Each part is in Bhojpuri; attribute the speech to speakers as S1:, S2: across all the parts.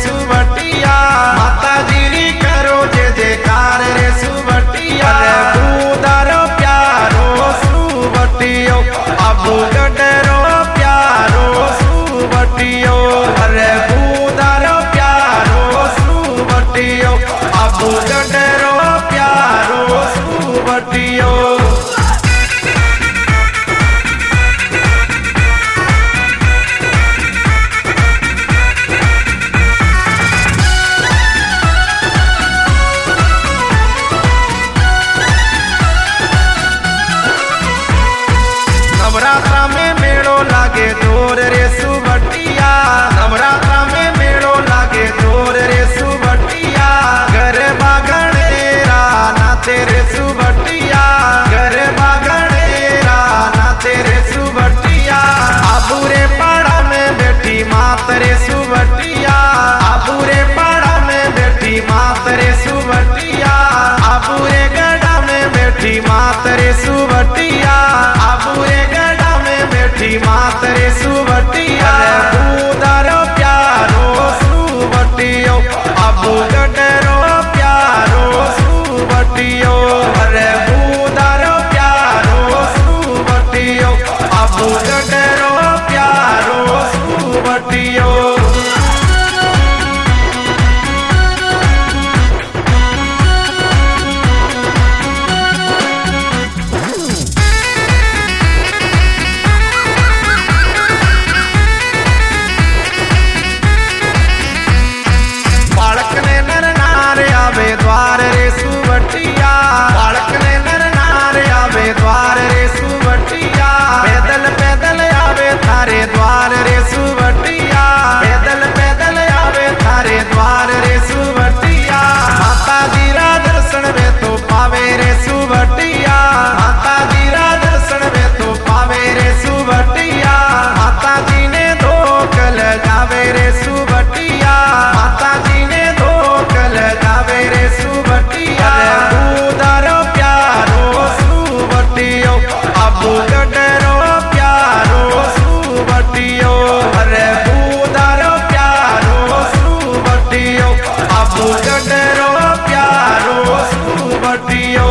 S1: सुवटिया माता जी री करो जे जयकार रे सुवटिया बूदारो प्यारो सुवटियो अबू गडरो प्यारो सुवटियो अरे बूदारो प्यारो सुवटियो अबू गडरो प्यारो सुवटियो नवरात्रा में मेड़ो लागे जोर रे सुवटिया नवरात्रा में मेड़ो लागे जोर रे सुवटिया गरबा गणेरा नाचे रे सुवटिया गरबा गणेरा नाचे रे सुवटिया आबूरे पाड़ा में बैठी मात रे सुवटिया आबूरे पाड़ा में बैठी मात रे सुवटिया आबूरे गड़ा में बैठी मात रे सुवटिया आबूरे मात रे सुवटिया बूदारो प्यारो सुवटियो अबू गडरो प्यारो सुवटियो अरे बूदारो प्यारो सुवटियो अबू गडरो प्यारो सुवटियो द्वार रे सुवटिया बालक ने नर नार आवे द्वार रे सुवटिया पैदल पैदल आवे थारे द्वार रे सुवटिया पैदल पैदल आवे थारे द्वार रे सुवटिया माता जी रा दर्शन वे तो पावे रे सुवटिया माता जी रा दर्शन वे तो पावे रे सुवटिया माता जी ने धोक लगावे रे सुवटिया माता जी ने धोक लगावे रे सुवटिया बूदारो प्यारो सुवटियो अबू गडरो प्यारो सुवटियो अरे बूदारो प्यारो सुवटियो अबू गडरो प्यारो सुवटियो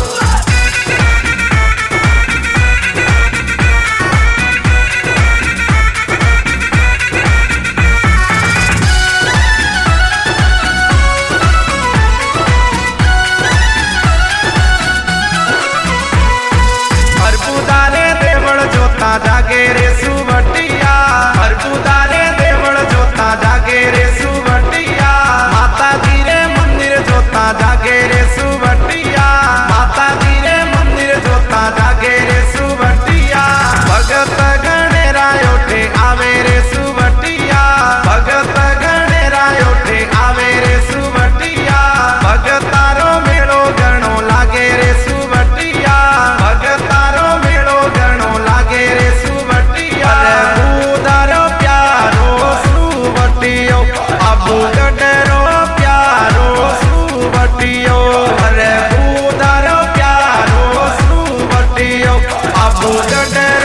S1: जागे रे सुवटिया हरबुदारे देवल जोता जागे रे सुवटिया माता जी रे मंदिर जोता जागे रे सुवटिया माता जी रे मंदिर जोता जागे रे सुवटिया भगत गणेरा उठे आवे रे सुवटिया भगत गणेरा उठे आवे रे सुवटिया भगतारो मेड़ो गणो लागे रे सुवटिया भगतारो मेड़ो गणो लागे रे सुवटिया बूदारो प्यारो सुवटियो अबू गडरो प्यारो सुवटियो अरे बूदारो प्यारो सुवटियो अबू गडरो